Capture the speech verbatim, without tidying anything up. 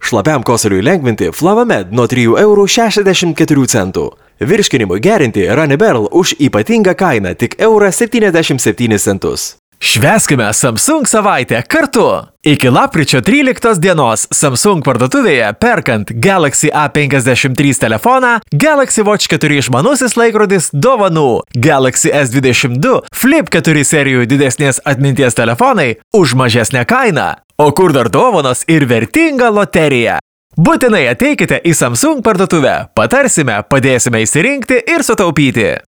Šlapiam kosuliui lengvinti Flavamed nuo trijų eurų šešiasdešimt keturių centų. Virškinimui gerinti Raniberl už ypatingą kainą tik eurą septyniasdešimt septynis centus. Švęskime Samsung savaitę kartu! Iki lapkričio tryliktos dienos Samsung parduotuvėje perkant Galaxy A penkiasdešimt trys telefoną, Galaxy Watch keturi išmanusis laikrodis dovanų, Galaxy S dvidešimt du Flip keturi serijų didesnės atminties telefonai už mažesnę kainą. O kur dar dovanos ir vertinga loterija? Būtinai ateikite į Samsung parduotuvę, patarsime, padėsime išsirinkti ir sutaupyti.